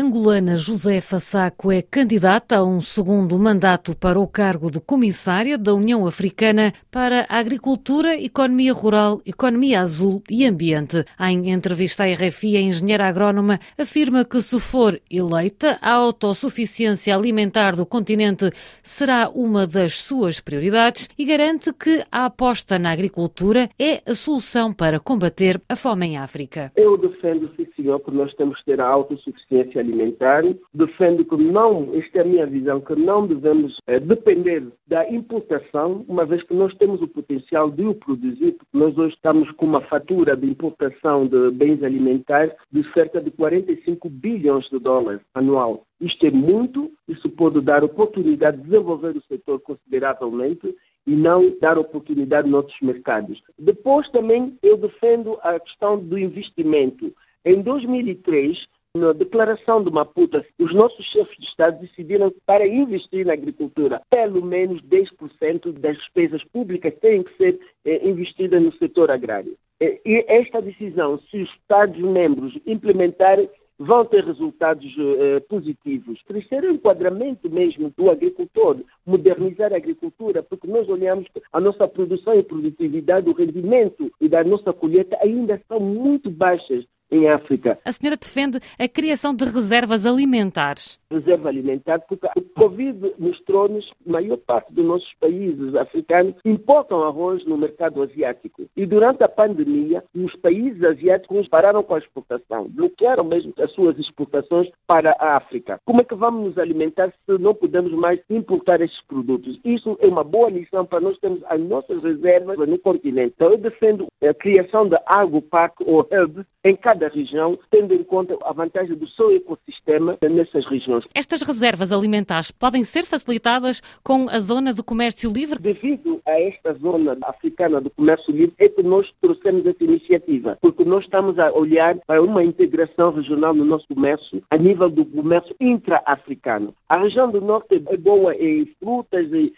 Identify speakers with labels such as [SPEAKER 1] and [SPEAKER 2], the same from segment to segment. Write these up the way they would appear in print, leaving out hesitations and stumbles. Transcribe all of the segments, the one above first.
[SPEAKER 1] angolana Josefa Sacco é candidata a um segundo mandato para o cargo de comissária da União Africana para a Agricultura, Economia Rural, Economia Azul e Ambiente. Em entrevista à RFI, a engenheira agrónoma afirma que, se for eleita, a autossuficiência alimentar do continente será uma das suas prioridades e garante que a aposta na agricultura é a solução para combater a fome em África.
[SPEAKER 2] Eu defendo, sim senhor, que nós temos que ter a autossuficiência alimentar. Defendo que não, esta é a minha visão, que não devemos depender da importação, uma vez que nós temos o potencial de o produzir, porque nós hoje estamos com uma fatura de importação de bens alimentares de cerca de 45 bilhões de dólares anual. Isto é muito, isso pode dar oportunidade de desenvolver o setor consideravelmente e não dar oportunidade noutros mercados. Depois também eu defendo a questão do investimento. Em 2003, na declaração de Maputo, os nossos chefes de Estado decidiram que para investir na agricultura, pelo menos 10% das despesas públicas têm que ser investidas no setor agrário. E esta decisão, se os Estados-membros implementarem, vão ter resultados positivos. Crescer o enquadramento mesmo do agricultor, modernizar a agricultura, porque nós olhamos que a nossa produção e produtividade, o rendimento e da nossa colheita ainda são muito baixas em África.
[SPEAKER 1] A senhora defende a criação de reservas alimentares.
[SPEAKER 2] Reserva alimentar, porque o Covid mostrou-nos que a maior parte dos nossos países africanos importam arroz no mercado asiático. E durante a pandemia, os países asiáticos pararam com a exportação, bloquearam mesmo as suas exportações para a África. Como é que vamos nos alimentar se não podemos mais importar estes produtos? Isso é uma boa lição para nós termos as nossas reservas no continente. Então eu defendo a criação da agropark ou hub em cada região, tendo em conta a vantagem do seu ecossistema nessas regiões.
[SPEAKER 1] Estas reservas alimentares podem ser facilitadas com a zona do comércio livre?
[SPEAKER 2] Devido a esta zona africana do comércio livre, é que nós trouxemos essa iniciativa, porque nós estamos a olhar para uma integração regional no nosso comércio, a nível do comércio intra-africano. A região do norte é boa em frutas e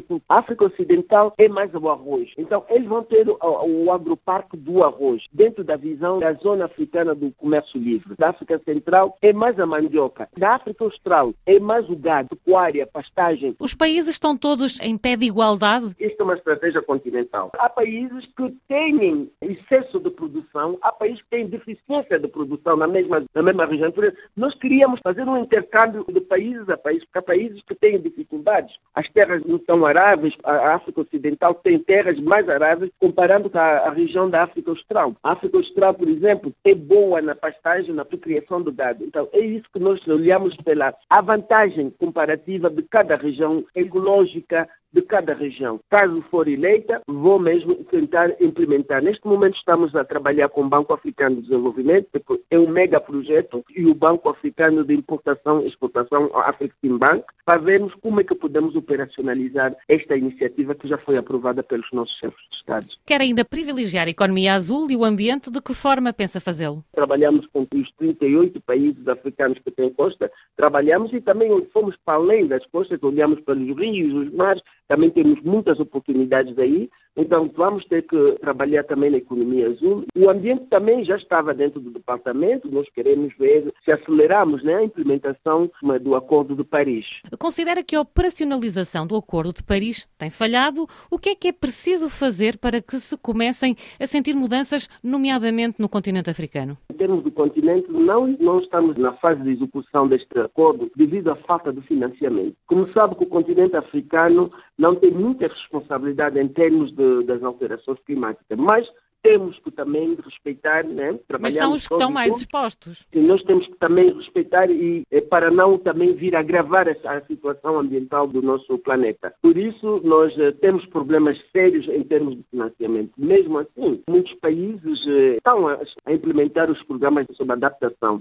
[SPEAKER 2] a África Ocidental é mais o arroz. Então, eles vão ter o agroparque do arroz, dentro da visão da zona africana do comércio livre. Da África Central é mais a mandioca. Da África Austral é mais o gado, pecuária, pastagem.
[SPEAKER 1] Os países estão todos em pé de igualdade?
[SPEAKER 2] Esta é uma estratégia continental. Há países que têm excesso de produção, há países que têm deficiência de produção na mesma região. Por exemplo, nós queríamos fazer um intercâmbio de países a países, porque há países que têm dificuldades. As terras não são aráveis, a África Ocidental tem terras mais aráveis comparando com a região da África Austral. A África Austral, por exemplo, é boa na pastagem, na procriação do gado. Então, é isso que nós olhamos pela a vantagem comparativa de cada região ecológica, de cada região. Caso for eleita, vou mesmo tentar implementar. Neste momento estamos a trabalhar com o Banco Africano de Desenvolvimento, é um mega projeto, e o Banco Africano de Importação e Exportação, a Afreximbank, para vermos como é que podemos operacionalizar esta iniciativa que já foi aprovada pelos nossos chefes de Estado.
[SPEAKER 1] Quer ainda privilegiar a economia azul e o ambiente? De que forma pensa fazê-lo?
[SPEAKER 2] Trabalhamos com os 38 países africanos que têm costa, trabalhamos e também fomos para além das costas, olhamos para os rios, os mares, também temos muitas oportunidades aí, então vamos ter que trabalhar também na economia azul. O ambiente também já estava dentro do departamento, nós queremos ver se aceleramos a implementação do Acordo de Paris.
[SPEAKER 1] Considera que a operacionalização do Acordo de Paris tem falhado? O que é preciso fazer para que se comecem a sentir mudanças, nomeadamente no continente africano?
[SPEAKER 2] Em termos do continente, não estamos na fase de execução deste acordo devido à falta de financiamento. Como sabe que o continente africano não tem muita responsabilidade em termos das alterações climáticas, mas temos que também respeitar,
[SPEAKER 1] Mas são os que estão mais expostos.
[SPEAKER 2] E nós temos que também respeitar e para não também vir a agravar a situação ambiental do nosso planeta. Por isso, nós temos problemas sérios em termos de financiamento. Mesmo assim, muitos países estão a implementar os programas sobre adaptação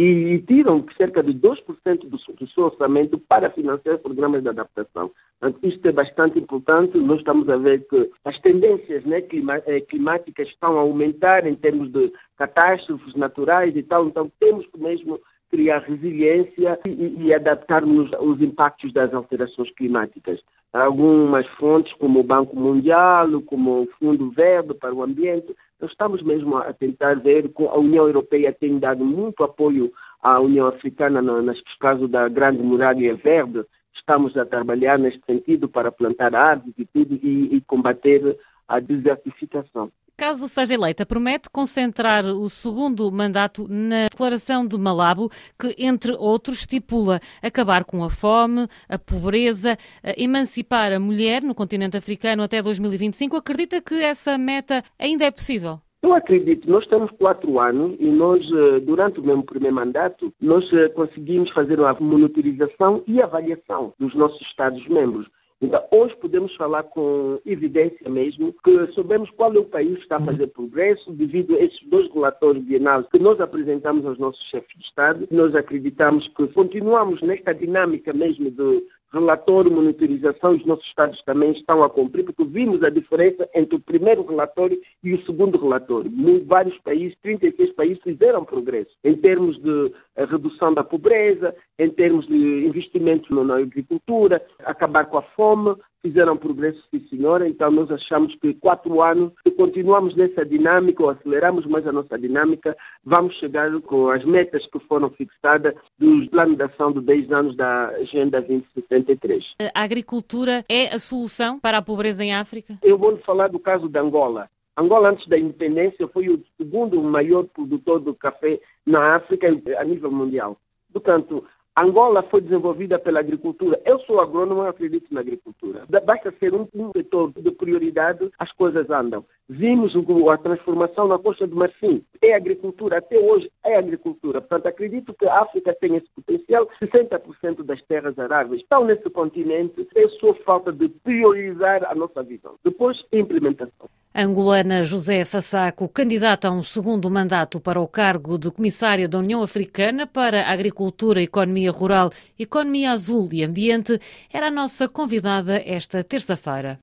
[SPEAKER 2] e tiram cerca de 2% do seu orçamento para financiar programas de adaptação. Isto é bastante importante. Nós estamos a ver que as tendências climáticas estão a aumentar em termos de catástrofes naturais e tal, então temos que mesmo criar resiliência e adaptarmos aos impactos das alterações climáticas. Algumas fontes, como o Banco Mundial, como o Fundo Verde para o Ambiente, nós estamos mesmo a tentar ver que a União Europeia tem dado muito apoio à União Africana no caso da Grande Muralha Verde. Estamos a trabalhar neste sentido para plantar árvores e tudo e combater a desertificação.
[SPEAKER 1] Caso seja eleita, promete concentrar o segundo mandato na Declaração de Malabo, que, entre outros, estipula acabar com a fome, a pobreza, emancipar a mulher no continente africano até 2025. Acredita que essa meta ainda é possível?
[SPEAKER 2] Eu acredito, nós temos 4 anos e nós, durante o meu primeiro mandato, nós conseguimos fazer uma monitorização e avaliação dos nossos Estados-membros. Então, hoje podemos falar com evidência mesmo que sabemos qual é o país que está a fazer progresso devido a esses 2 relatórios bienais que nós apresentamos aos nossos chefes de Estado. Nós acreditamos que continuamos nesta dinâmica mesmo de relatório, monitorização, os nossos Estados também estão a cumprir, porque vimos a diferença entre o primeiro relatório e o segundo relatório. Vários países, 36 países, fizeram progresso em termos de redução da pobreza, em termos de investimento na agricultura, acabar com a fome, fizeram progresso, sim senhora. Então nós achamos que 4 anos, se continuamos nessa dinâmica ou aceleramos mais a nossa dinâmica, vamos chegar com as metas que foram fixadas dos planos de ação de 10 anos da Agenda 2063.
[SPEAKER 1] A agricultura é a solução para a pobreza em África?
[SPEAKER 2] Eu vou lhe falar do caso da Angola. Angola, antes da independência, foi o segundo maior produtor de café na África a nível mundial. Portanto, Angola foi desenvolvida pela agricultura. Eu sou agrônomo e acredito na agricultura. Basta ser um setor de prioridade, as coisas andam. Vimos a transformação na Costa do Marfim. É agricultura, até hoje é agricultura. Portanto, acredito que a África tem esse potencial. 60% das terras aráveis estão nesse continente. É só falta de priorizar a nossa visão. Depois, implementação.
[SPEAKER 1] A angolana Josefa Sacco, candidata a um segundo mandato para o cargo de Comissária da União Africana para a Agricultura, Economia Rural, Economia Azul e Ambiente, era a nossa convidada esta terça-feira.